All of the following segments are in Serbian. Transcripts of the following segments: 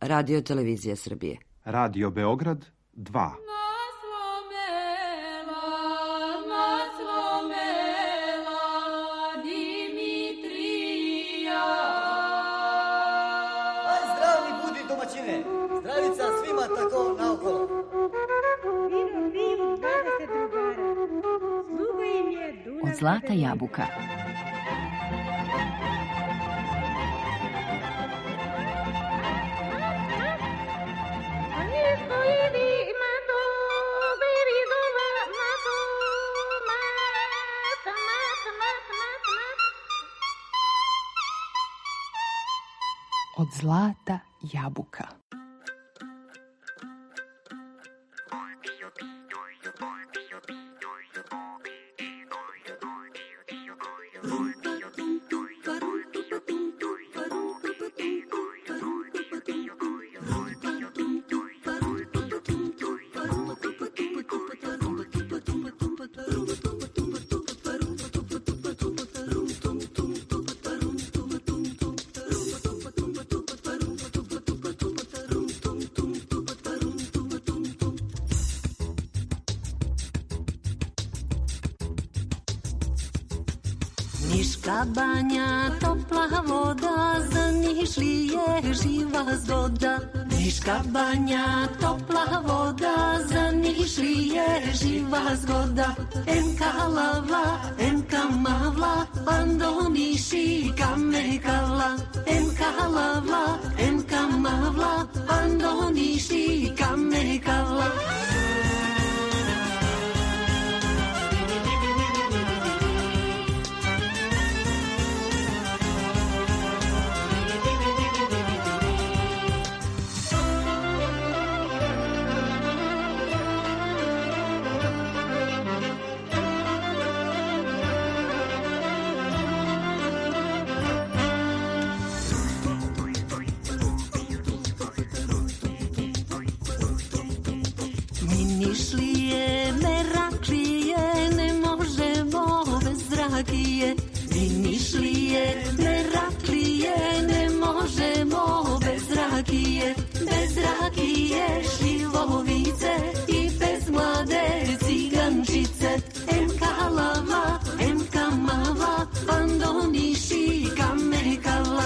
Radio Televizija Srbije. Radio Beograd 2. Zdravica svima tako naokolo. Od zlata jabuka. Od zlata jabuka. Niška banja, topla voda, za Nišlije živa zgoda. Niška banja, topla voda, za Nišlije živa zgoda. Enka lavla, enka mavla, ando Niši kame kavla. Enka lavla, enka mavla, ando Niši kame kavla. Nišlije, Meraklije, ne možemo bez rakije. Mi Nišlije, Meraklije, ne možemo bez rakije. Bez rakije šljivovice i bez mlade cigančice. Enka lava, enka mava, ando Niši kame kavla.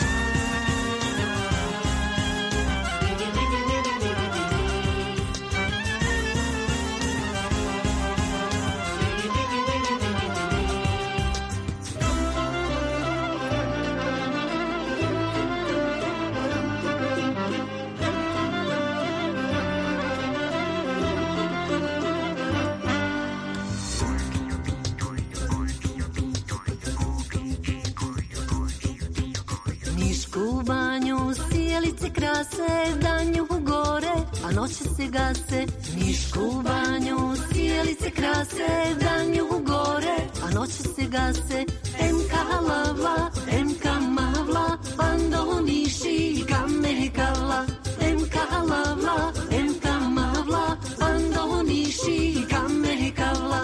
Nišku banju sjelice krase, danju gore, a noće se gase. Nišku banju sjelice krase, danju gore, a noće se gase. Enka lavla, enka mavla, ando Niši kame kavla. Enka lavla, enka mavla, ando Niši kame kavla.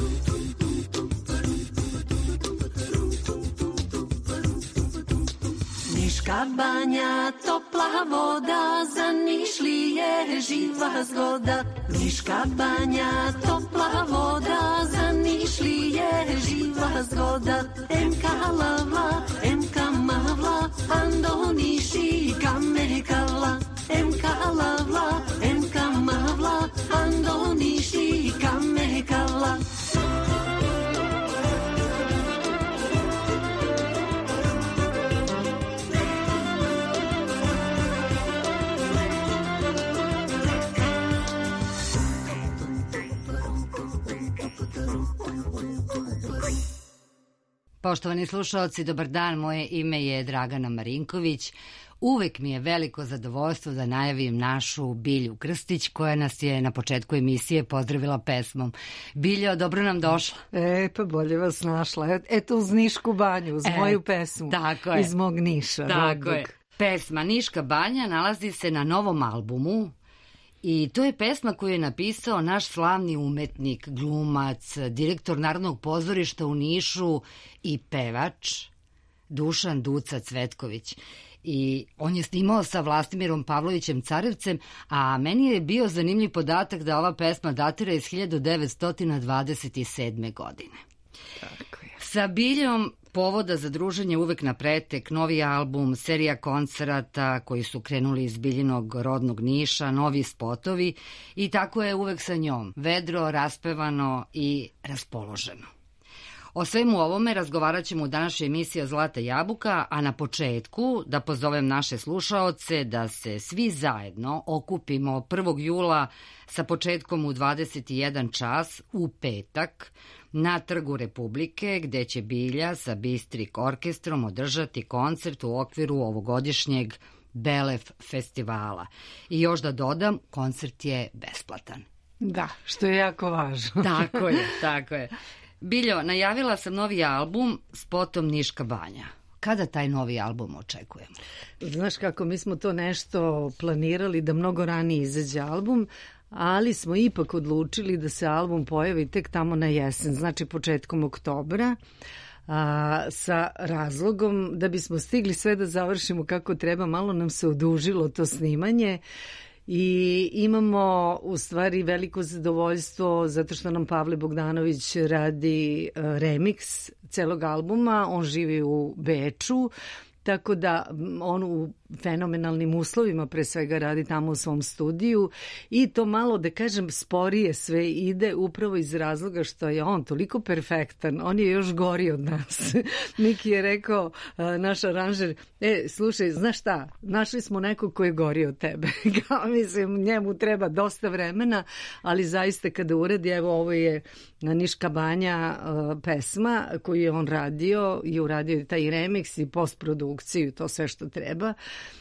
Niška banja, topla voda, za Nišlije živa zgoda. Niška banja, topla voda, za Nišlije živa zgoda. Enka lavla, enka mavla, ando Niši kame kavla. Enka lavla, enka mavla, ando Niši kame kavla. Poštovani slušaoci, dobar dan, moje ime je Dragana Marinković. Uvek mi je veliko zadovoljstvo da najavim našu Bilju Krstić, koja nas je na početku emisije pozdravila pesmom. Biljo, dobro nam došla. Pa bolje vas našla. Eto uz Nišku banju, uz moju pesmu. Tako je. Iz mog Niša. Tako je. Pesma Niška banja nalazi se na novom albumu. I to je pesma koju je napisao naš slavni umetnik, glumac, direktor Narodnog pozorišta u Nišu i pevač Dušan Duca Cvetković. i on je snimao sa Vlastimirom Pavlovićem Carevcem, a meni je bio zanimljiv podatak da ova pesma datira iz 1927. godine. Tako je. Sa Biljom povoda za druženje uvek na pretek, novi album, serija koncerata koji su krenuli iz Biljinog rodnog Niša, novi spotovi i tako je uvek sa njom, vedro, raspevano i raspoloženo. O svemu ovome razgovarat ćemo u današnjoj emisiji Zlata jabuka, a na početku da pozovem naše slušaoce da se svi zajedno okupimo 1. jula sa početkom u 21 čas u petak na Trgu Republike, gde će Bilja sa Bistrik orkestrom održati koncert u okviru ovogodišnjeg Belef festivala. I još da dodam, koncert je besplatan. Da, što je jako važno. Tako je, tako je. Biljo, najavila sam novi album s potom Niška banja. Kada taj novi album očekujemo? Znaš kako, mi smo to nešto planirali da mnogo ranije izađe album, ali smo ipak odlučili da se album pojavi tek tamo na jesen, znači početkom oktobra, sa razlogom da bismo stigli sve da završimo kako treba. Malo nam se odužilo to snimanje i imamo u stvari veliko zadovoljstvo zato što nam Pavle Bogdanović radi remix celog albuma. On živi u Beču, tako da on u fenomenalnim uslovima pre svega radi tamo u svom studiju i to malo, da kažem, sporije sve ide upravo iz razloga što je on toliko perfektan, on je još gori od nas. Miki je rekao, naš aranžer, slušaj, znaš šta, našli smo nekog koji je gori od tebe. Kao mislim, njemu treba dosta vremena, ali zaista kada uradi, evo ovo je Niška banja pesma koju je on radio i uradio je taj remix i postprodukciju, to sve što treba.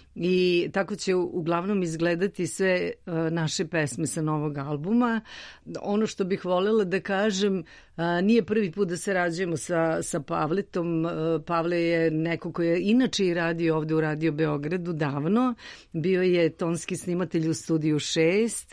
I tako će uglavnom izgledati sve naše pesme sa novog albuma. Ono što bih voljela da kažem, nije prvi put da sarađujemo sa Pavletom. Pavle je neko koji je inače i radio ovde u Radio Beogradu davno. Bio je tonski snimatelj u Studiju 6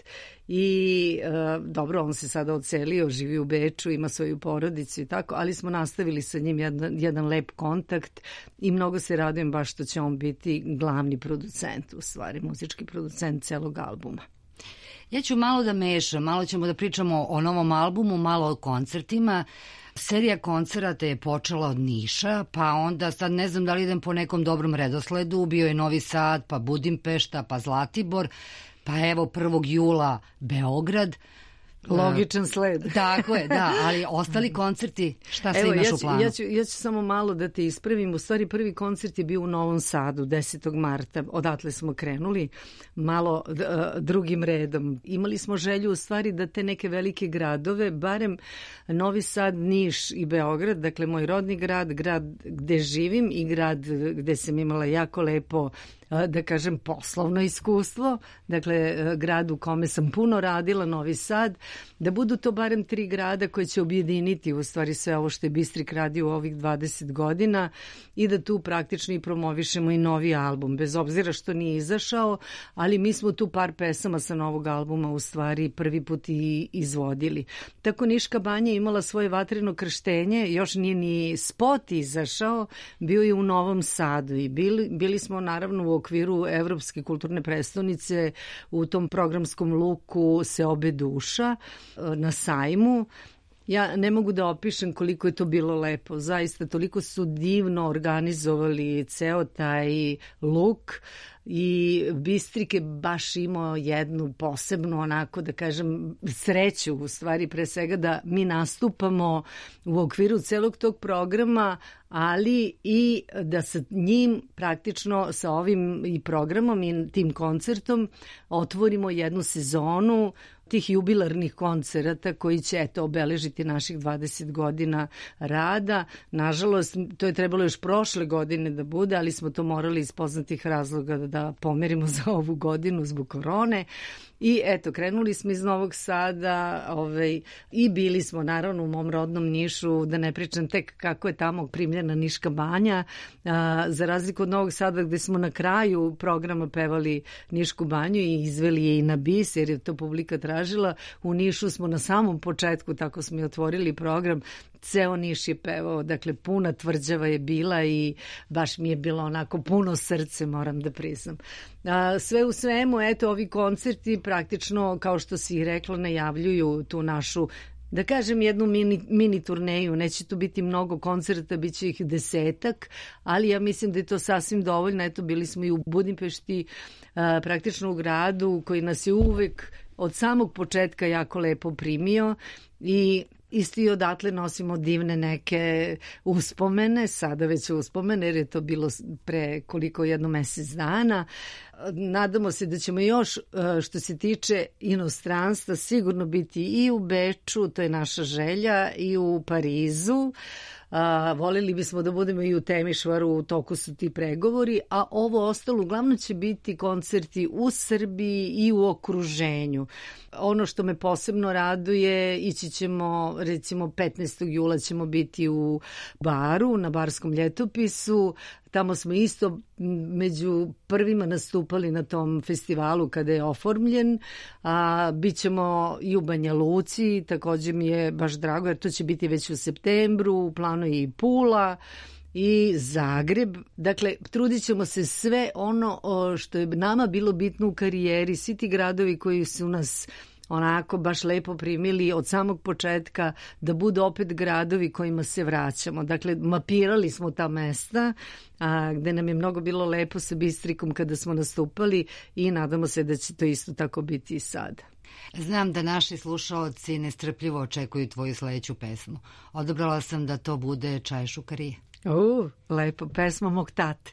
i dobro, on se sada odselio, živi u Beču, ima svoju porodicu i tako, ali smo nastavili sa njim jedan lep kontakt i mnogo se radujem baš što će on biti glavni producent, u stvari muzički producent celog albuma. Ja ću malo da mešam, malo ćemo da pričamo o novom albumu, malo o koncertima. Serija koncerata je počela od Niša, pa onda sad ne znam da li idem po nekom dobrom redosledu, bio je Novi Sad, pa Budimpešta, pa Zlatibor, pa evo 1. jula Beograd. Logičan sled. Tako je, da, ali ostali koncerti, šta se imaš u planu? Ja ću samo malo da te ispravim. U stvari prvi koncert je bio u Novom Sadu 10. marta. Odatle smo krenuli malo drugim redom. Imali smo želju u stvari da te neke velike gradove, barem Novi Sad, Niš i Beograd, dakle moj rodni grad, grad gde živim i grad gde sam imala jako lepo, da kažem, poslovno iskustvo, dakle grad u kome sam puno radila, Novi Sad, da budu to barem 3 grada koje će objediniti u stvari sve ovo što je Bistrik radio u ovih 20 godina i da tu praktično i promovišemo i novi album, bez obzira što nije izašao, ali mi smo tu par pesama sa novog albuma u stvari prvi put i izvodili. Tako Niška banja imala svoje vatreno krštenje, još nije ni spot izašao, bio je u Novom Sadu i bili smo naravno u okviru Evropske kulturne prestonice u tom programskom luku Seobe duša na sajmu. Ja ne mogu da opišem koliko je to bilo lepo. Zaista toliko su divno organizovali ceo taj luk i Bistrik je baš imao jednu posebnu, onako da kažem, sreću u stvari pre svega da mi nastupamo u okviru celog tog programa, ali i da sa njim praktično sa ovim i programom i tim koncertom otvorimo jednu sezonu tih jubilarnih koncerata koji će eto obeležiti naših 20 godina rada. Nažalost, to je trebalo još prošle godine da bude, ali smo to morali iz poznatih razloga da pomerimo za ovu godinu zbog korone. I eto, krenuli smo iz Novog Sada i bili smo naravno u mom rodnom Nišu, da ne pričam tek kako je tamo primljena Niška banja, za razliku od Novog Sada gde smo na kraju programa pevali Nišku banju i izveli je i na bis jer je to publika tražila. U Nišu smo na samom početku, tako smo i otvorili program, ceo Niš je pevao, dakle puna tvrđava je bila i baš mi je bilo onako puno srce, moram da priznam. Sve u svemu, eto, ovi koncerti praktično, kao što si rekla, najavljuju tu našu, da kažem, jednu mini turneju. Neće tu biti mnogo koncerta, bit će ih 10, ali ja mislim da je to sasvim dovoljno. Eto, bili smo i u Budimpešti, praktično u gradu koji nas je uvek od samog početka jako lepo primio i isto i odatle nosimo divne neke uspomene, sada već uspomene, jer je to bilo pre koliko jedno mesec dana. Nadamo se da ćemo još, što se tiče inostranstva, sigurno biti i u Beču, to je naša želja, i u Parizu. Voljeli bismo da budemo i u Temišvaru, u toku su ti pregovori, a ovo ostalo uglavnom će biti koncerti u Srbiji i u okruženju. Ono što me posebno raduje, ići ćemo, recimo 15. jula ćemo biti u Baru, na Barskom ljetopisu. Tamo smo isto među prvima nastupali na tom festivalu kada je oformljen. Bićemo i u Banja Luci, također mi je baš drago jer to će biti već u septembru, u planu je i Pula i Zagreb. Dakle, trudit ćemo se sve ono što je nama bilo bitno u karijeri, svi ti gradovi koji su nas onako baš lepo primili od samog početka, da budu opet gradovi kojima se vraćamo. Dakle, mapirali smo ta mesta gde nam je mnogo bilo lepo sa Bistrikom kada smo nastupali i nadamo se da će to isto tako biti i sad. Znam da naši slušaoci nestrpljivo očekuju tvoju sledeću pesmu. Odabrala sam da to bude Čaj šukarije. Lepo, pesma mog tate.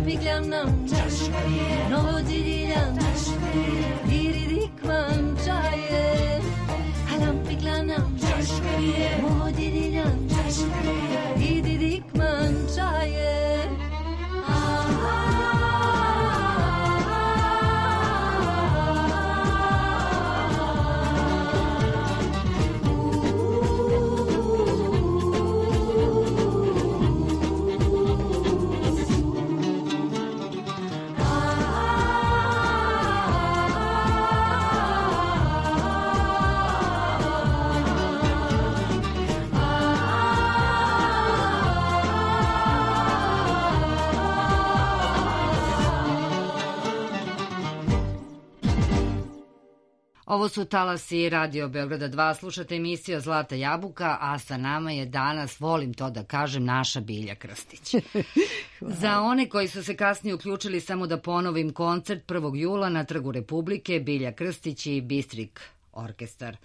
Piglanam Novodiljan Iridikman čaje Alam piglanam Novodiljan Iridikman čaje Ovo su talasi Radio Beograda 2, slušate emisiju Zlata jabuka, a sa nama je danas, volim to da kažem, naša Bilja Krstić. Za one koji su se kasnije uključili, samo da ponovim, koncert 1. jula na Trgu Republike, Bilja Krstić i Bistrik orkestar.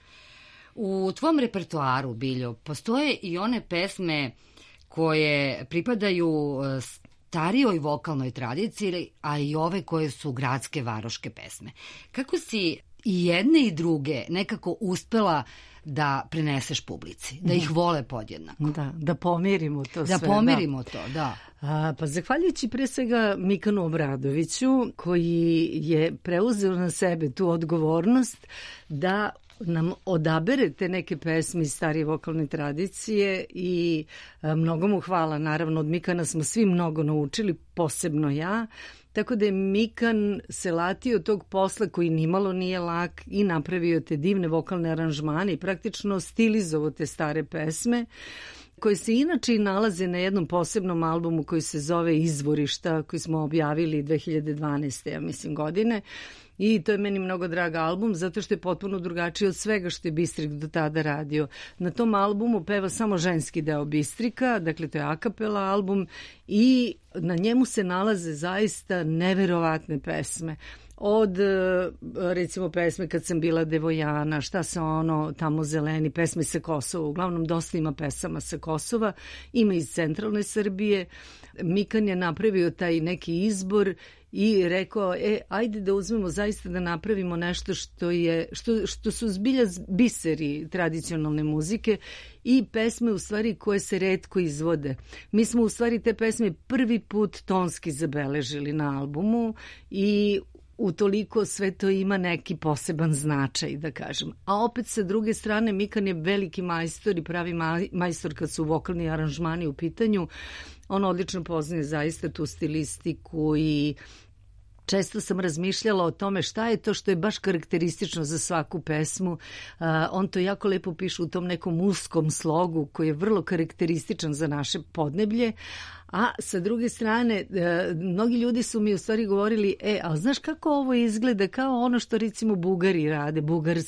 U tvom repertoaru, Biljo, postoje i one pesme koje pripadaju starijoj vokalnoj tradiciji, a i ove koje su gradske varoške pesme. Kako si i jedne i druge nekako uspela da preneseš publici, da ih vole podjednako? Da pomirimo to sve. Da pomirimo to, da. Pa zahvaljujući pre svega Mikanu Obradoviću, koji je preuzeo na sebe tu odgovornost da nam odabere te neke pesme iz starije vokalne tradicije i mnogo mu hvala. Naravno, od Mikana smo svi mnogo naučili, posebno ja. Tako da je Mikan se latio tog posla koji nimalo nije lak i napravio te divne vokalne aranžmane i praktično stilizovao te stare pesme, koje se inače i nalaze na jednom posebnom albumu koji se zove Izvorišta, koji smo objavili 2012. ja mislim godine. I to je meni mnogo drag album, zato što je potpuno drugačiji od svega što je Bistrik do tada radio. Na tom albumu peva samo ženski deo Bistrika, dakle to je akapela album i na njemu se nalaze zaista neverovatne pesme. Od, recimo, pesme Kad sam bila devojana, Šta se ono tamo zeleni, pesme sa Kosova. Uglavnom, dosta ima pesama sa Kosova, ima iz centralne Srbije. Mikan je napravio taj neki izbor i rekao, ajde da uzmemo zaista da napravimo nešto što su zbilja biseri tradicionalne muzike i pesme u stvari koje se retko izvode. Mi smo u stvari te pesme prvi put tonski zabeležili na albumu i utoliko sve to ima neki poseban značaj, da kažem. A opet sa druge strane, Mikan je veliki majstor i pravi majstor kad su vokalni aranžmani u pitanju. On odlično poznaje zaista tu stilistiku i često sam razmišljala o tome šta je to što je baš karakteristično za svaku pesmu. On to jako lepo piše u tom nekom uskom slogu koji je vrlo karakterističan za naše podneblje. A sa druge strane, mnogi ljudi su mi u stvari govorili, ali znaš kako ovo izgleda kao ono što recimo Bugari rade,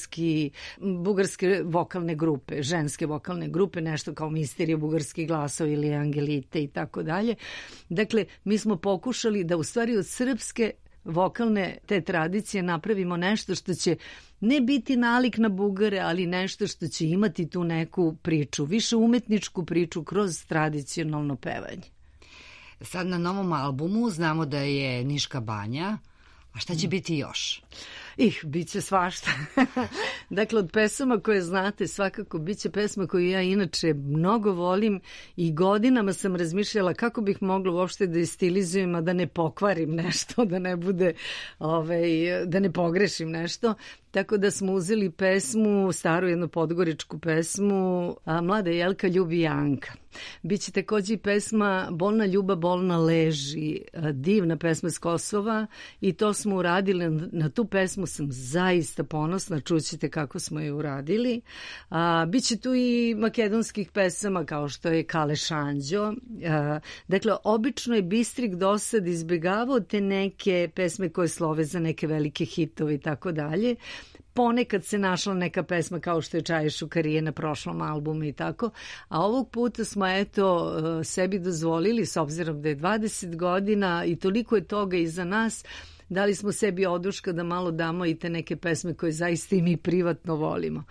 bugarske vokalne grupe, ženske vokalne grupe, nešto kao Misterija bugarskih glasova ili Angelite i tako dalje. Dakle, mi smo pokušali da u stvari od srpske vokalne te tradicije napravimo nešto što će ne biti nalik na Bugare, ali nešto što će imati tu neku priču, više umetničku priču kroz tradicionalno pevanje. Sad na novom albumu znamo da je Niška banja, a šta će biti još? Bit će svašta. Dakle, od pesama koje znate, svakako bit će pesma koju ja inače mnogo volim i godinama sam razmišljala kako bih mogla uopšte da istilizujem, a da ne pokvarim nešto, da ne bude, da ne pogrešim nešto. Tako da smo uzeli pesmu, staru jednu podgoričku pesmu, Mlada Jelka ljubi Janka. Biće takođe i pesma Bolna ljubav, bolna leži, divna pesma s Kosova i to smo uradili. Na tu pesmu sam zaista ponosna, čućete kako smo je uradili. Biće tu i makedonskih pesama kao što je Kale Šanđo. Dakle, obično je Bistrik do sad izbjegavao te neke pesme koje slove za neke velike hitove i tako dalje. Ponekad se našla neka pesma kao što je Čaje šukarije na prošlom albumu i tako, a ovog puta smo sebi dozvolili, s obzirom da je 20 godina i toliko je toga iza nas, dali smo sebi oduška da malo damo i te neke pesme koje zaista i mi privatno volimo.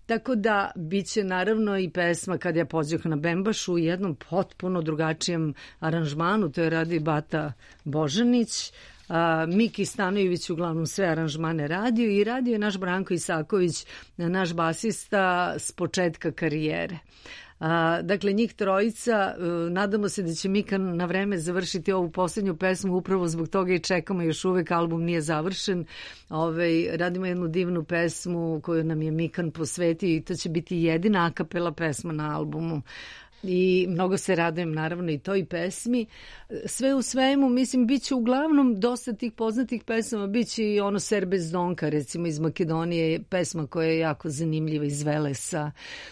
Tako da biće naravno i pesma Kad ja pođoh na Bembašu u jednom potpuno drugačijem aranžmanu, to je radio Bata Božanić, Miki Stanojević uglavnom sve aranžmane radio i radio je naš Branko Isaković, naš basista s početka karijere. Dakle, njih trojica, nadamo se da će Mika na vreme završiti ovu posljednju pesmu, upravo zbog toga i čekamo, još uvek album nije završen. Radimo jednu divnu pesmu koju nam je Mikan posvetio i to će biti jedina akapela pesma na albumu. I mnogo se radujem naravno i toj pesmi. Sve u svemu, mislim, bit će uglavnom dosta tih poznatih pesama, bit će i ono Ser bez Donka, recimo iz Makedonije, pesma koja je jako zanimljiva iz Velesa.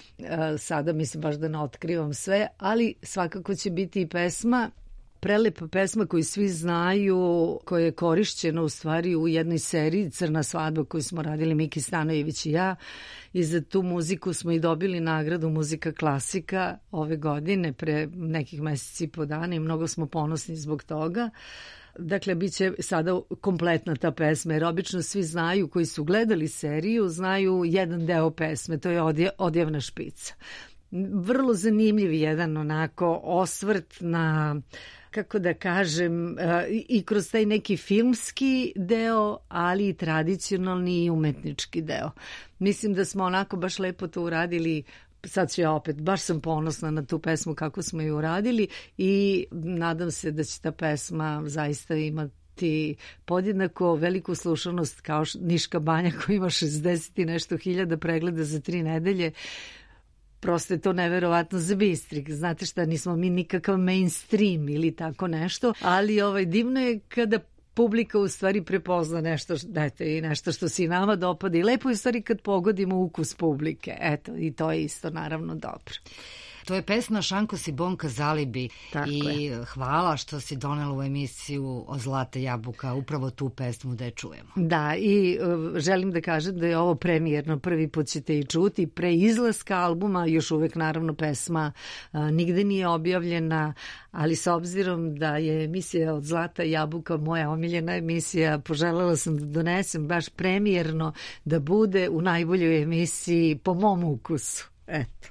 Sada mislim baš da ne otkrivam sve, ali svakako će biti i pesma, prelepa pesma koju svi znaju, koja je korišćena u stvari u jednoj seriji Crna svadba koju smo radili Miki Stanojević i ja. I za tu muziku smo i dobili nagradu Muzika klasika ove godine, pre nekih meseci i po dana i mnogo smo ponosni zbog toga. Dakle, bit će sada kompletna ta pesma, jer obično svi znaju, koji su gledali seriju, znaju jedan deo pesme, to je Odjevna špica. Vrlo zanimljiv jedan onako osvrt na, kako da kažem, i kroz taj neki filmski deo, ali i tradicionalni i umetnički deo. Mislim da smo onako baš lepo to uradili. Sad ću ja opet, baš sam ponosna na tu pesmu kako smo ju uradili i nadam se da će ta pesma zaista imati podjednako veliku slušanost kao Niška banja koja ima 60 i nešto hiljada pregleda za 3 nedelje. Prosto je to neverovatno za Bistrik. Znate šta, nismo mi nikakav mainstream ili tako nešto, ali divno je kada publika u stvari prepozna nešto, i nešto što se i nama dopada i lepo je u stvari kad pogodimo ukus publike. Eto, i to je isto naravno dobro. To je pesma Šanko si Bonka Zalibi. Tako i je. Hvala što si donela u emisiju O Zlata jabuka upravo tu pesmu da je čujemo. Da, i želim da kažem da je ovo premijerno, prvi put ćete i čuti, pre izlaska albuma, još uvek naravno pesma nigde nije objavljena, ali s obzirom da je emisija Od Zlata jabuka moja omiljena emisija, poželjela sam da donesem baš premijerno da bude u najboljoj emisiji po mom ukusu. Eto.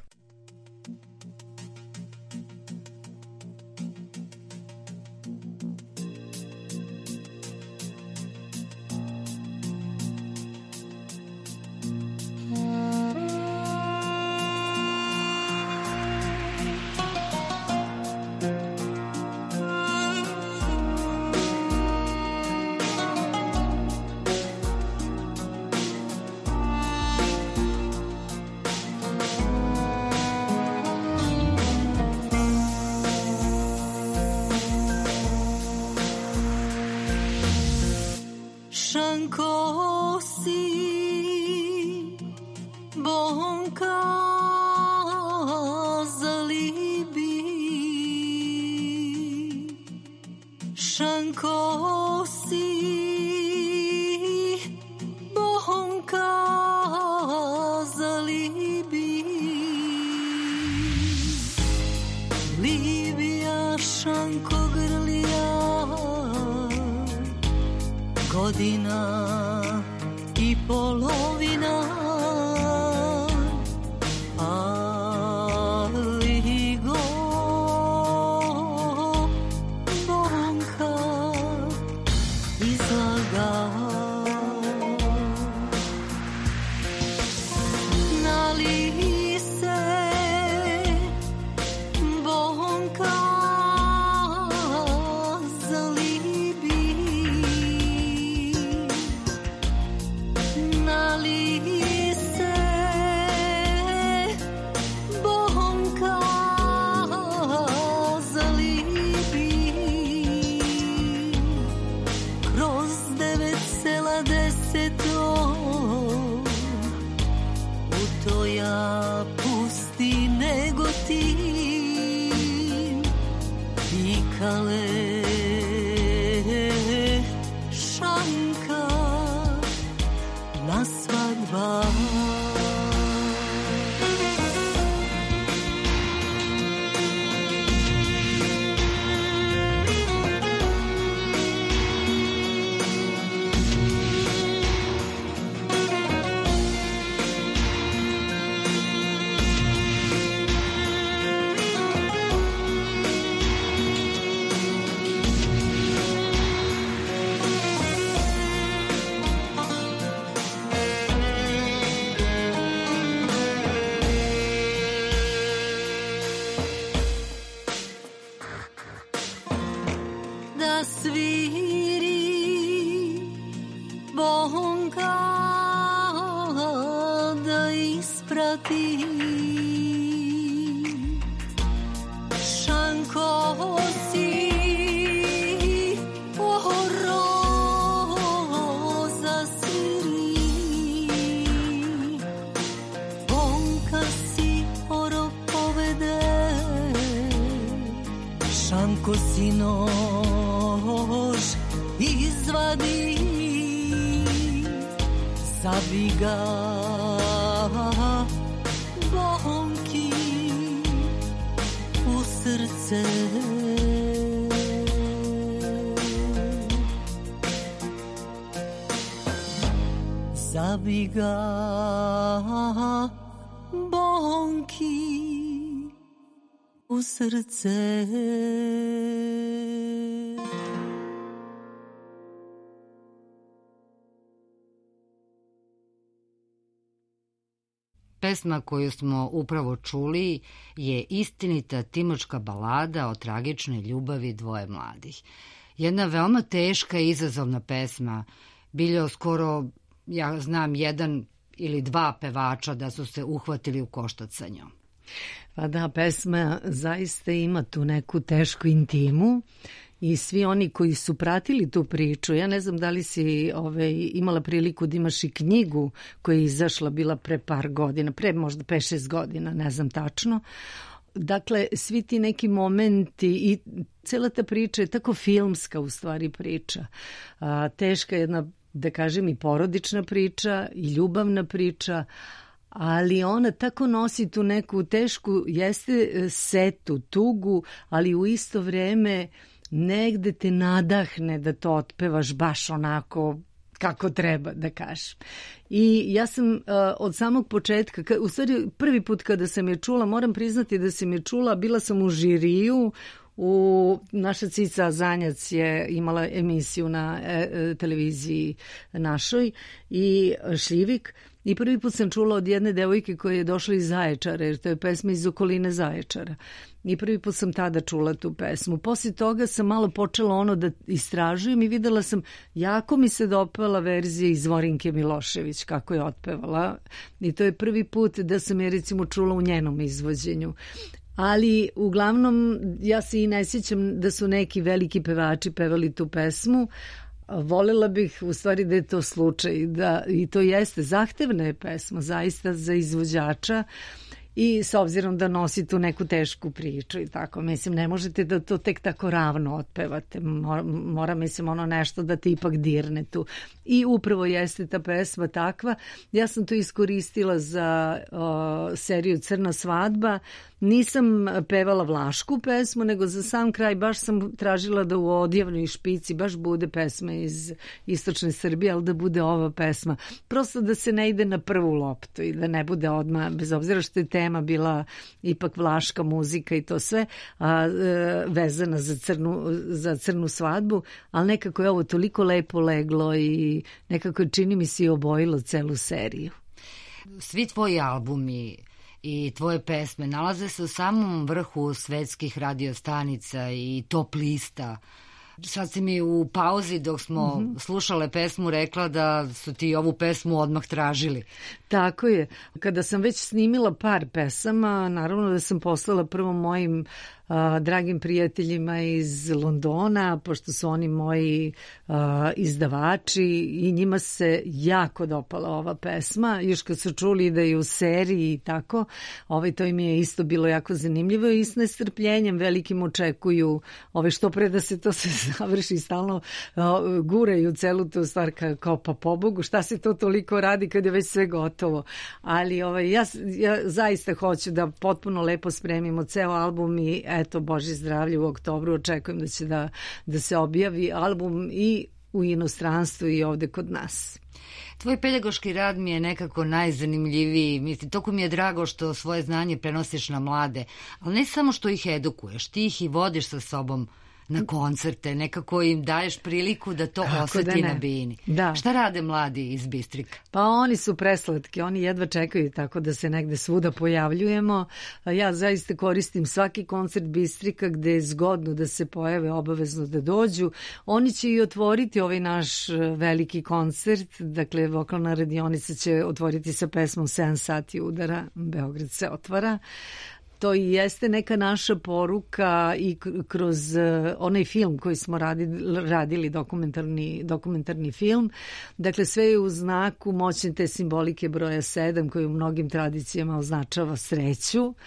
ko sinož izvadi, zabi ga bonki u srce. Zabi ga bonki u srce. Pesma koju smo upravo čuli je istinita timočka balada o tragičnoj ljubavi dvoje mladih. Jedna veoma teška i izazovna pesma. Bilo skoro, ja znam, jedan ili dva pevača da su se uhvatili u koštac sa njom. Pa da, pesma zaista ima tu neku tešku intimu i svi oni koji su pratili tu priču, ja ne znam da li si imala priliku da imaš i knjigu koja je izašla, bila pre par godina, pre možda 5-6 godina, ne znam tačno. Dakle, svi ti neki momenti i cela ta priča je tako filmska u stvari priča. Teška jedna, da kažem, i porodična priča i ljubavna priča, ali ona tako nosi tu neku tešku, jeste setu, tugu, ali u isto vreme negde te nadahne da to otpevaš baš onako kako treba da kažem. I ja sam od samog početka, u stvari prvi put kada sam je čula, moram priznati da sam je čula, bila sam u žiriju, naša Cica Zanjac je imala emisiju na televiziji našoj i Šljivik, i prvi put sam čula od jedne devojke koja je došla iz Zaječara, jer to je pesma iz okoline Zaječara. I prvi put sam tada čula tu pesmu. Poslije toga sam malo počela da istražujem i videla sam, jako mi se dopala verzija iz Vorinke Milošević, kako je otpevala. I to je prvi put da sam je recimo čula u njenom izvođenju. Ali uglavnom ja se i ne sjećam da su neki veliki pevači pevali tu pesmu. Volela bih u stvari da je to slučaj, i to jeste, zahtevna je pesma zaista za izvođača i s obzirom da nosi tu neku tešku priču i tako, mislim, ne možete da to tek tako ravno otpevate, mora mislim nešto da te ipak dirne tu. I upravo jeste ta pesma takva. Ja sam to iskoristila za seriju Crna svadba. Nisam pevala vlašku pesmu, nego za sam kraj baš sam tražila da u odjevnoj špici baš bude pesma iz istočne Srbije, ali da bude ova pesma. Prosto da se ne ide na prvu loptu i da ne bude odmah, bez obzira što je tema bila ipak vlaška muzika i to sve, vezana za crnu svadbu, ali nekako je ovo toliko lepo leglo i nekako čini mi se i obojilo celu seriju. Svi tvoji albumi i tvoje pesme nalaze se u samom vrhu svetskih radiostanica i top lista. Sad si mi u pauzi dok smo slušale pesmu rekla da su ti ovu pesmu odmah tražili. Tako je. Kada sam već snimila par pesama, naravno da sam poslala prvo mojim dragim prijateljima iz Londona, pošto su oni moji izdavači i njima se jako dopala ova pesma. Još kad su čuli da je u seriji i tako, to im je isto bilo jako zanimljivo i s nestrpljenjem velikim očekuju što pre da se to sve završi, stalno guraju celu tu stvar kao pa pobogu, šta se to toliko radi kad je već sve gotovo. Ali ja zaista hoću da potpuno lepo spremimo ceo album i eto, Bože zdravlje, u oktobru očekujem da će da se objavi album i u inostranstvu i ovde kod nas. Tvoj pedagoški rad mi je nekako najzanimljiviji. Mislim, toliko mi je drago što svoje znanje prenosiš na mlade, ali ne samo što ih edukuješ, ti ih i vodiš sa sobom na koncerte, nekako im daješ priliku da to oseti na bini. Da. Šta rade mladi iz Bistrika? Pa oni su preslatki, oni jedva čekaju tako da se negde svuda pojavljujemo. Ja zaista koristim svaki koncert Bistrika gde je zgodno da se pojave, obavezno da dođu. Oni će i otvoriti ovaj naš veliki koncert, dakle vokalna radionica će otvoriti sa pesmom 7 sati udara, Beograd se otvara. To i jeste neka naša poruka i kroz onaj film koji smo radili dokumentarni film. Dakle, sve je u znaku moćne te simbolike broja 7 koji u mnogim tradicijama označava sreću.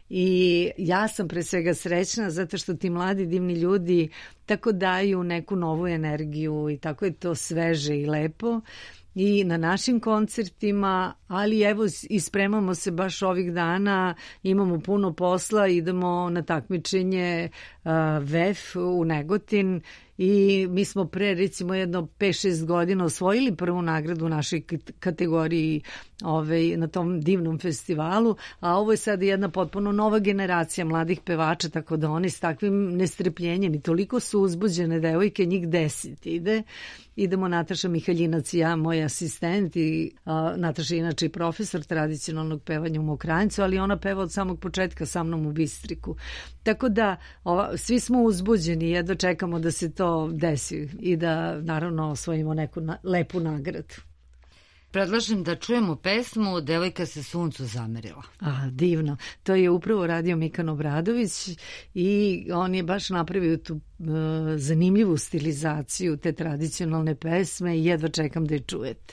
I ja sam pre svega srećna zato što ti mladi divni ljudi tako daju neku novu energiju i tako je to sveže i lepo. I na našim koncertima, ali evo i spremamo se baš ovih dana, imamo puno posla, idemo na takmičenje VEF u Negotin i mi smo pre recimo jedno 5-6 godina osvojili prvu nagradu u našoj kategoriji na tom divnom festivalu, a ovo je sad jedna potpuno nova generacija mladih pevača, tako da oni s takvim nestrpljenjem i toliko su uzbuđene devojke, njih 10 ide. Idemo Nataša Mihaljinac i ja, moj asistent, i Nataša je inače i profesor tradicionalnog pevanja u Mokranjcu, ali ona peva od samog početka sa mnom u Bistriku. Tako da svi smo uzbuđeni, jedva čekamo da se to desi i da naravno osvojimo neku lepu nagradu. Predlažem da čujemo pesmu Devojka se suncu zamerila. Divno. To je upravo radio Mikan Obradović i on je baš napravio tu zanimljivu stilizaciju te tradicionalne pesme i jedva čekam da je čujete.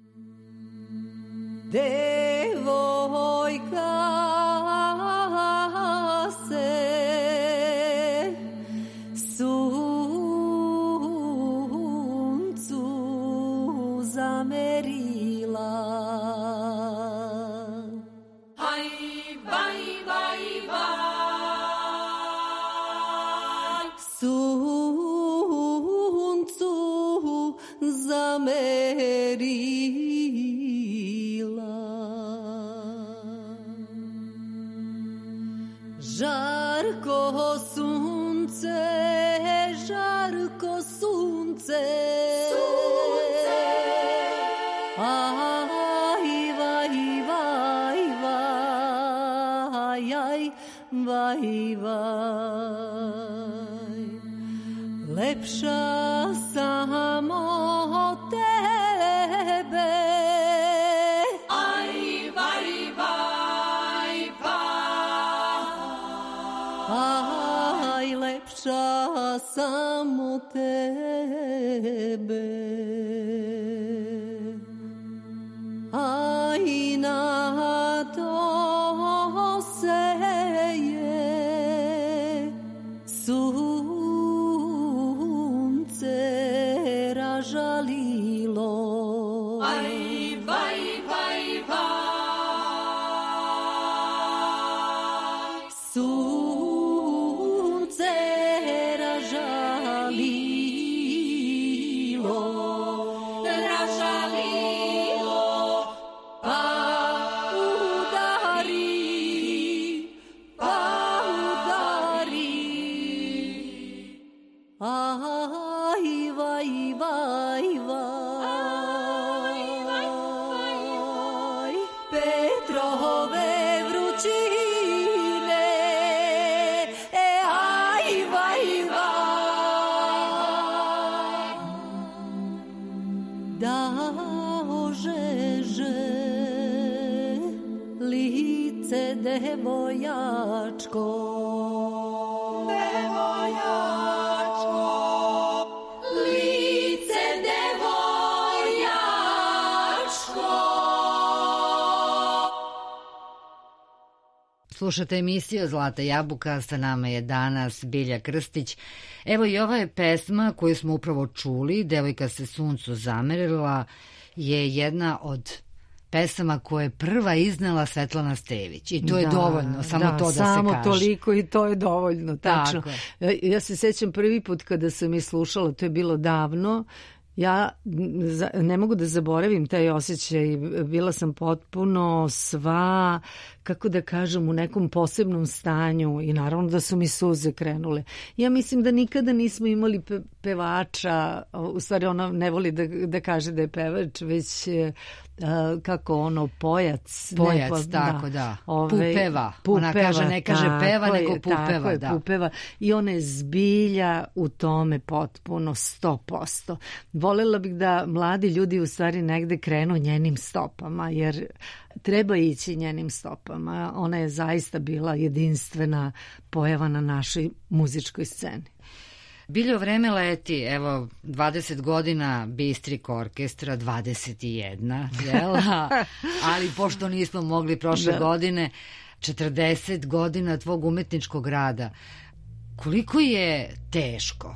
Devojka se suncu zamerila. Suncu zamerila. Žarko sunce, žarko sunce, sunce. Aj, vaj, vaj, vaj, aj, vaj, vaj. Lepša samo tebe. Aj, vaj, vaj, vaj. Aj, lepša samo tebe. Aj, na to se je sunce ražalilo. Aj, vaj, vaj, vaj. Sunce ražalilo. Ražalilo. Pa udari. Pa udari. Aj, vaj, vaj, vaj. Petrove vrućine. Aj, vaj, vaj. Da ožeže lice devojatko. Devojatko. Lice devojatko. Slušate emisiju Zlata jabuka, sa nama je danas Bilja Krstić. Evo i ova je pesma koju smo upravo čuli, Devojka se suncu zamerila, je jedna od pesama koje je prva iznela Svetlana Stević. I to je dovoljno, samo to da se kaže. Samo toliko i to je dovoljno, tačno. Ja se sećam prvi put kada sam je slušala, to je bilo davno, ja ne mogu da zaboravim taj osjećaj, bila sam potpuno sva, kako da kažem, u nekom posebnom stanju i naravno da su mi suze krenule. Ja mislim da nikada nismo imali pevača, u stvari ona ne voli da kaže da je pevač, već kako ono, pojac. Tako da. Pupeva. Ona kaže, ne kaže peva, nego pupeva. Tako je, pupeva. I ona je zbilja u tome potpuno 100%. Volela bih da mladi ljudi u stvari negde krenu njenim stopama, jer treba ići njenim stopama. Ona je zaista bila jedinstvena pojava na našoj muzičkoj sceni. Biljo, vreme leti, evo, 20 godina Bistrik orkestra, 21, jel? Ali pošto nismo mogli prošle godine, 40 godina tvog umetničkog rada. Koliko je teško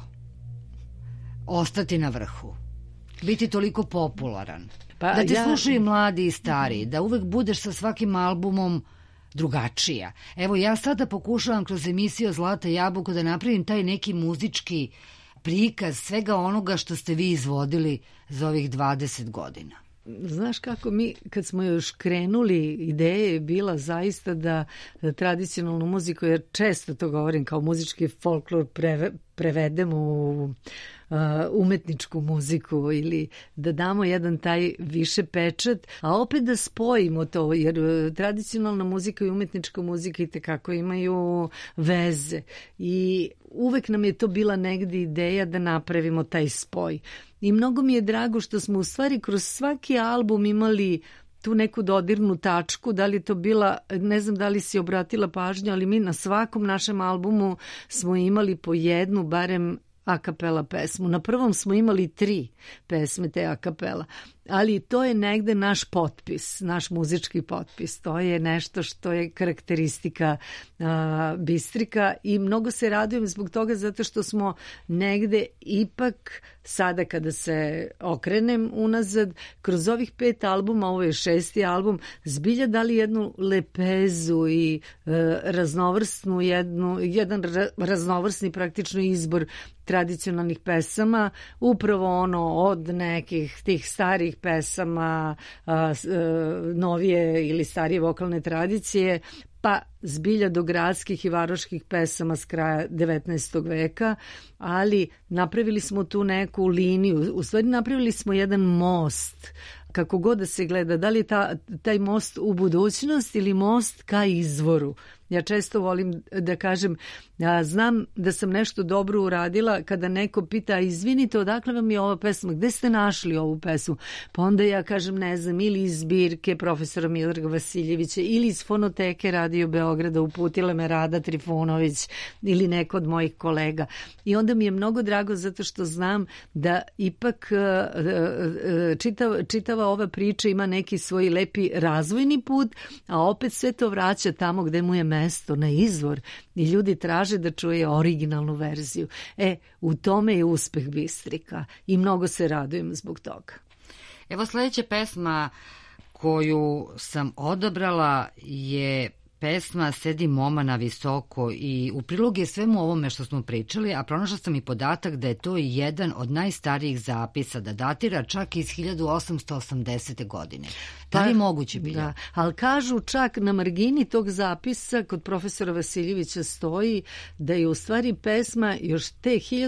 ostati na vrhu? Biti toliko popularan? Da te slušaju mladi i stari, da uvek budeš sa svakim albumom drugačija. Evo, ja sada pokušavam kroz emisiju Zlata jabuka da napravim taj neki muzički prikaz svega onoga što ste vi izvodili za ovih 20 godina. Znaš kako, mi kad smo još krenuli, ideja je bila zaista da tradicionalnu muziku, jer često to govorim kao muzički folklor, prevedemo u umetničku muziku ili da damo jedan taj više pečat, a opet da spojimo to, jer tradicionalna muzika i umetnička muzika itekako imaju veze i uvek nam je to bila negdje ideja da napravimo taj spoj. I mnogo mi je drago što smo u stvari kroz svaki album imali tu neku dodirnu tačku, da li to bila, ne znam da li si obratila pažnju, ali mi na svakom našem albumu smo imali po jednu, barem a kapela pesmu. Na prvom smo imali 3 pesme te a kapela, ali to je negde naš potpis, naš muzički potpis. To je nešto što je karakteristika Bistrika i mnogo se radujem zbog toga zato što smo negde ipak sada kada se okrenem unazad, kroz ovih 5 albuma, ovo je 6. album, zbilja dali jednu lepezu i raznovrsnu jedan raznovrsni praktično izbor tradicionalnih pesama, upravo ono od nekih tih starih pesama, novije ili starije vokalne tradicije, pa zbilja do gradskih i varoških pesama s kraja 19. veka, ali napravili smo tu neku liniju, u stvari napravili smo jedan most, kako god da se gleda, da li je taj most u budućnost ili most ka izvoru. Ja često volim da kažem, ja znam da sam nešto dobro uradila kada neko pita, izvinite, odakle vam je ova pesma, gde ste našli ovu pesmu? Pa onda ja kažem, ne znam, ili iz zbirke profesora Milorga Vasiljevića, ili iz fonoteke Radio Beograda, uputila me Rada Trifunović ili neko od mojih kolega. I onda mi je mnogo drago zato što znam da ipak čitava ova priča ima neki svoj lepi razvojni put, a opet sve to vraća tamo gde mu je mesto, na izvor, i ljudi traže da čuje originalnu verziju. U tome je uspeh Bistrika i mnogo se radujem zbog toga. Evo, sledeća pesma koju sam odabrala je pesma Sedi moma na visoko i u prilog je svemu ovome što smo pričali, a pronašla sam i podatak da je to jedan od najstarijih zapisa, da datira čak iz 1880. godine. Da li je moguće bilo? Da, ali kažu čak na margini tog zapisa kod profesora Vasiljevića stoji da je u stvari pesma još te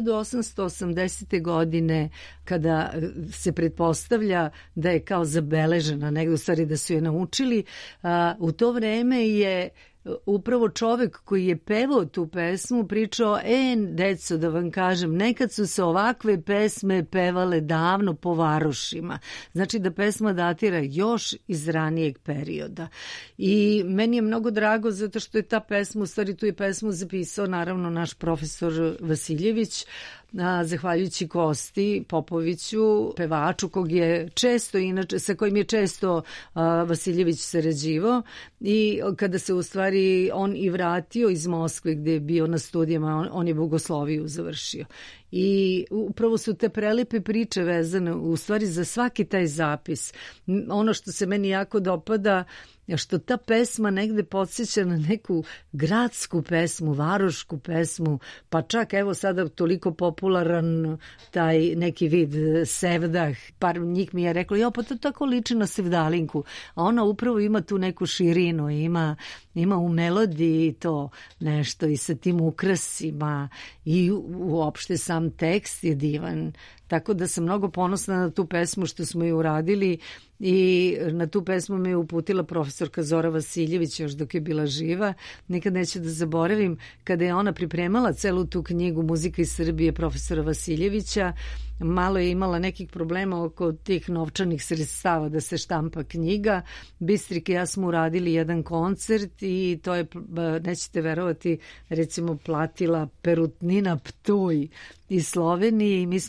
1880. godine, kada se pretpostavlja da je kao zabeležena negdje, u stvari da su je naučili, u to vreme je upravo čovek koji je pevao tu pesmu pričao, deco, da vam kažem, nekad su se ovakve pesme pevale davno po varošima. Znači da pesma datira još iz ranijeg perioda. I meni je mnogo drago zato što je ta pesma, u stvari tu je pesmu zapisao naravno naš profesor Vasiljević, zahvaljujući Kosti Popoviću, pevaču kog je često, inače, sa kojim je često Vasiljević sarađivao, i kada se u stvari on i vratio iz Moskve gde je bio na studijama, on je bogosloviju završio. I upravo su te prelepe priče vezane u stvari za svaki taj zapis. Ono što se meni jako dopada, što ta pesma negde podsjeća na neku gradsku pesmu, varošku pesmu, pa čak evo sada toliko popularan taj neki vid sevdah, par njih mi je reklo, pa to tako liči na sevdalinku, a ona upravo ima tu neku širinu, ima u melodiji to nešto i sa tim ukrasima i uopšte sam tekst je divan. Tako da sam mnogo ponosna na tu pesmu što smo ju uradili i na tu pesmu me je uputila profesorka Zora Vasiljević još dok je bila živa. Nikad neću da zaboravim kada je ona pripremala celu tu knjigu Muzika iz Srbije profesora Vasiljevića. Malo je imala nekih problema oko tih novčanih sredstava da se štampa knjiga. Bistrik i ja smo uradili jedan koncert i to je, nećete verovati, recimo platila Perutnina Ptuj iz Slovenije i mi smo sav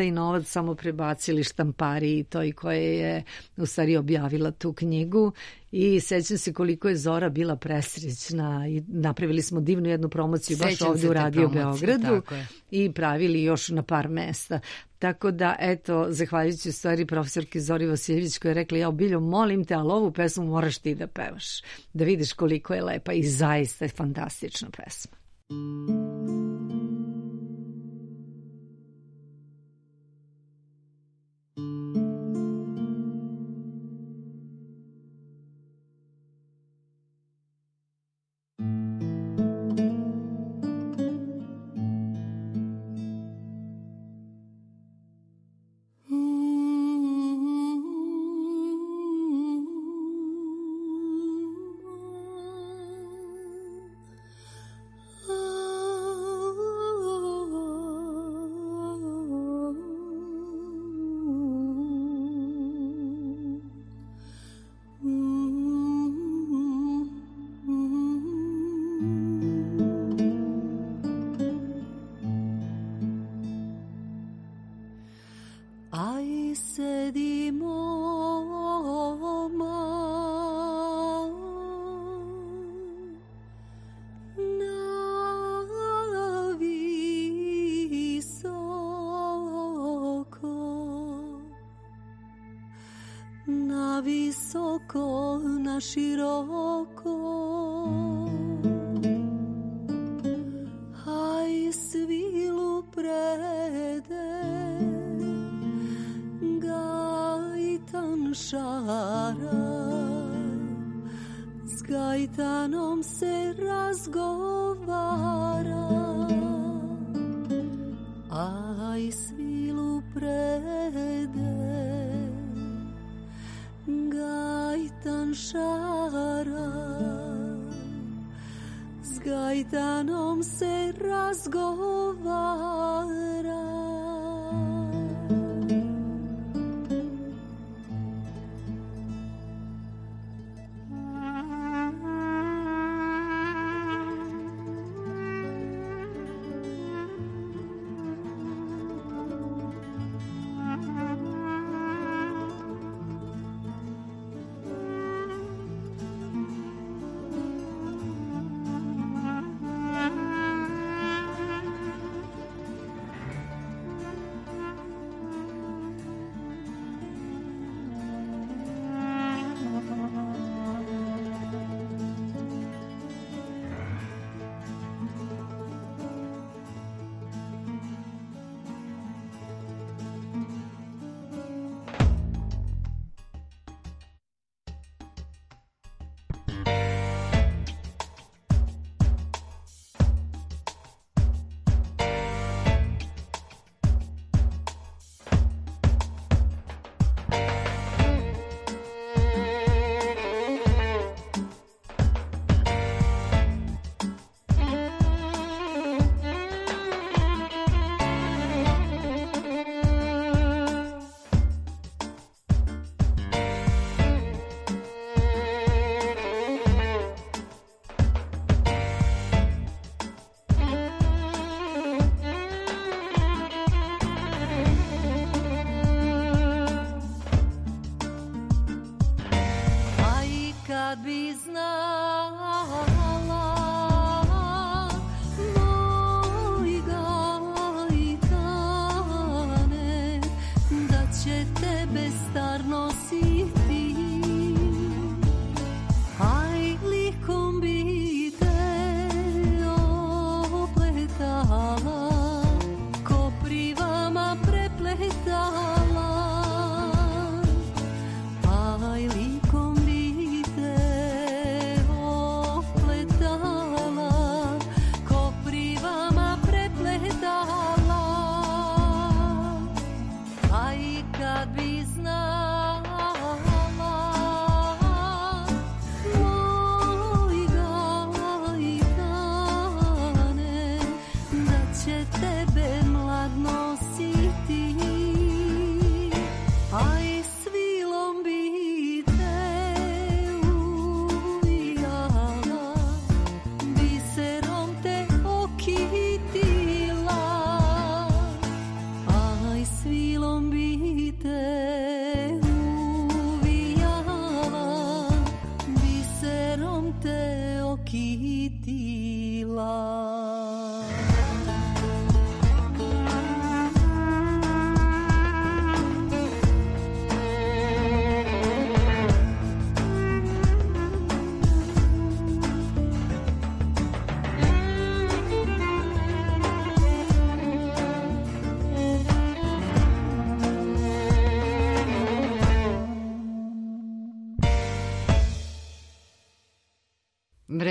taj novac samo prebacili štampari i toj koja je u stvari objavila tu knjigu. I sećam se koliko je Zora bila presrećna i napravili smo divnu jednu promociju baš ovdje u Radio Beogradu i pravili još na par mesta. Tako da, eto, zahvaljujući u stvari profesorki Zori Vasiljević koja je rekla, ja Biljo, molim te, ali ovu pesmu moraš ti da pevaš, da vidiš koliko je lepa i zaista je fantastična pesma. Široko, aj svilu prede, gajtan šara, s gajtanom se razgovara, aj svilu prede, gajtan šara, s gajtanom se razgovara.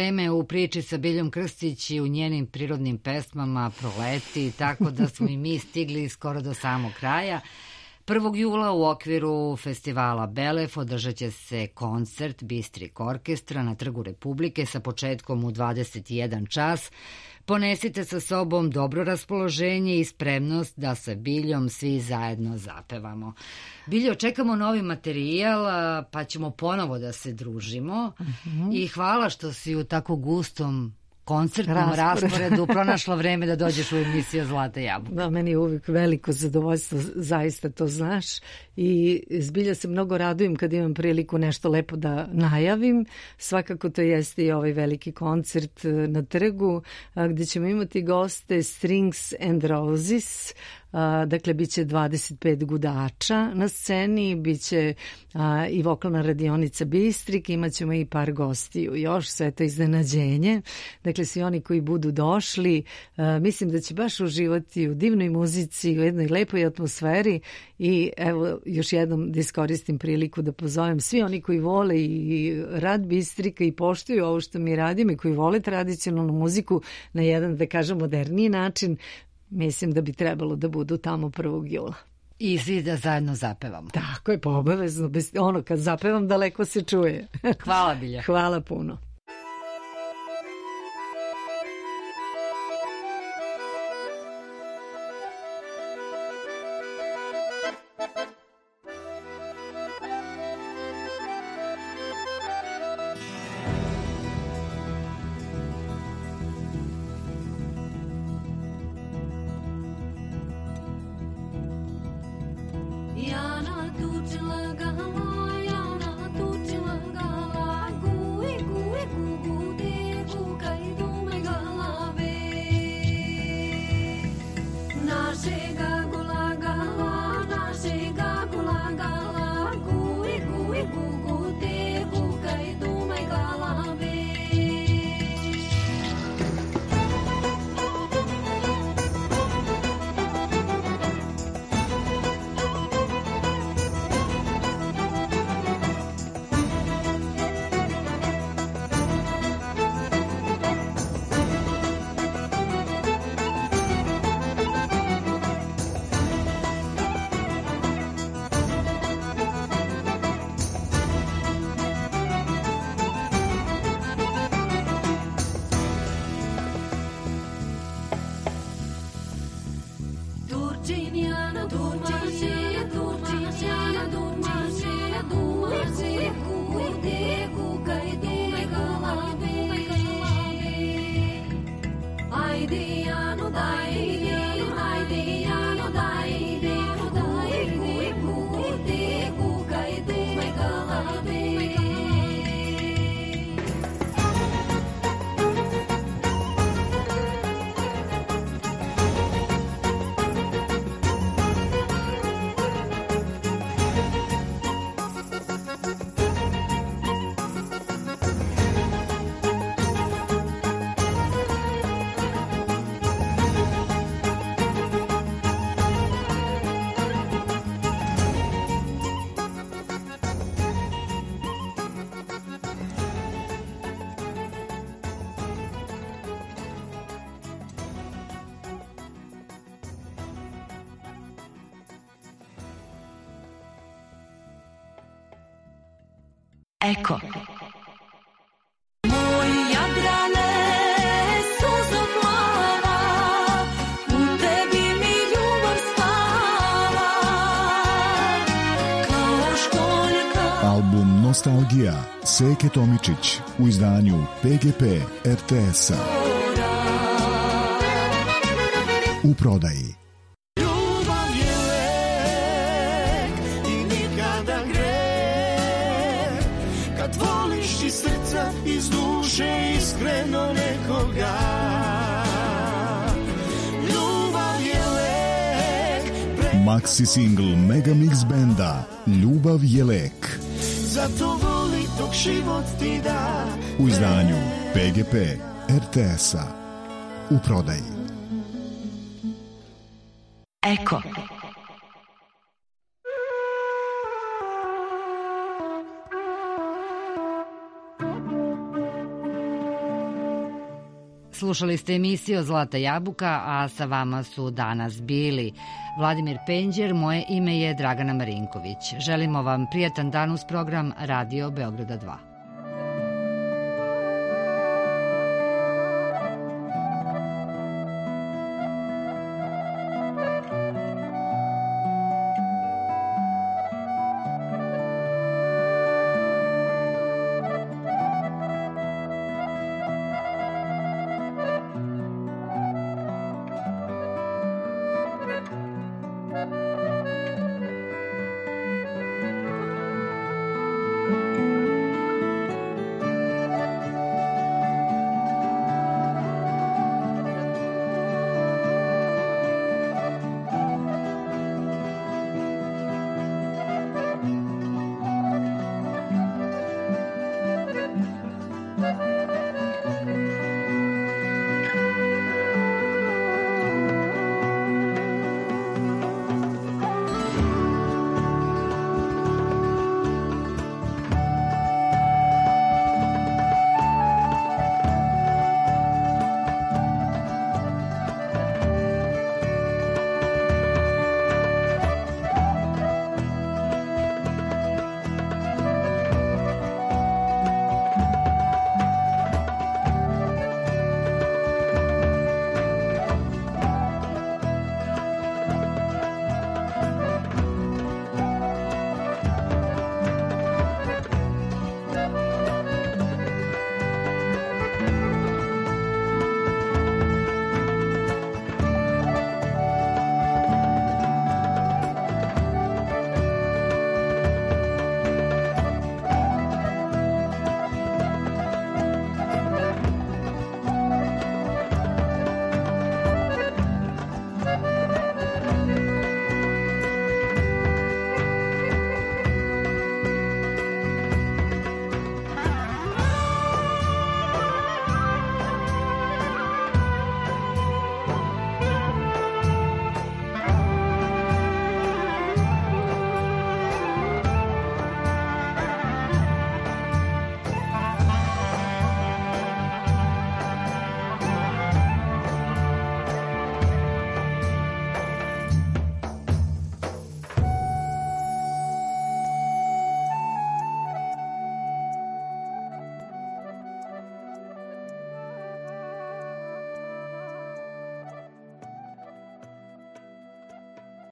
vreme u priči sa Biljom Krstić i u njenim prirodnim pesmama proleti, tako da smo i mi stigli skoro do samog kraja. 1. jula u okviru festivala Belef održat će se koncert Bistrik orkestra na Trgu Republike sa početkom u 21 čas. Ponesite sa sobom dobro raspoloženje i spremnost da sa Biljom svi zajedno zapevamo. Biljo, čekamo novi materijal, pa ćemo ponovo da se družimo. I hvala što si u tako gustom koncertnom rasporedu pronašla vreme da dođeš u emisiju Zlata jabuka. Da, meni je uvijek veliko zadovoljstvo, zaista to znaš, i zbilja se mnogo radujem kad imam priliku nešto lepo da najavim. Svakako to jeste i ovaj veliki koncert na Trgu gdje ćemo imati goste Strings and Roses. Dakle, bit će 25 gudača na sceni, bit će i vokalna radionica Bistrik, imat ćemo i par gostiju još, sve to iznenađenje. Dakle, svi oni koji budu došli, mislim da će baš uživati u divnoj muzici, u jednoj lepoj atmosferi. I evo, još jednom da iskoristim priliku da pozovem svi oni koji vole i rad Bistrika i poštuju ovo što mi radimo i koji vole tradicionalnu muziku na jedan, da kažem, moderniji način. Mislim da bi trebalo da budu tamo 1. jula. I svi da zajedno zapevamo. Tako je, pa obavezno. Ono, kad zapevam, daleko se čuje. Hvala, Bilja. Hvala puno. Eko. Moj Jadrane, suzo plava, u tebi mi ljubav spava, kao školjka. Album Nostalgija Seke Tomičić u izdanju PGP RTS-a. U prodaji. Iz duše iskreno nekoga. Ljubav je lek. Maxi single Mega Mix benda Ljubav je lek. Zato voli dok život ti da. U izdanju PGP RTS-a. U prodaji. Eko. Slušali ste emisiju Zlata jabuka, a sa vama su danas bili Vladimir Penđer, moje ime je Dragana Marinković. Želimo vam prijatan dan uz program Radio Beograda 2.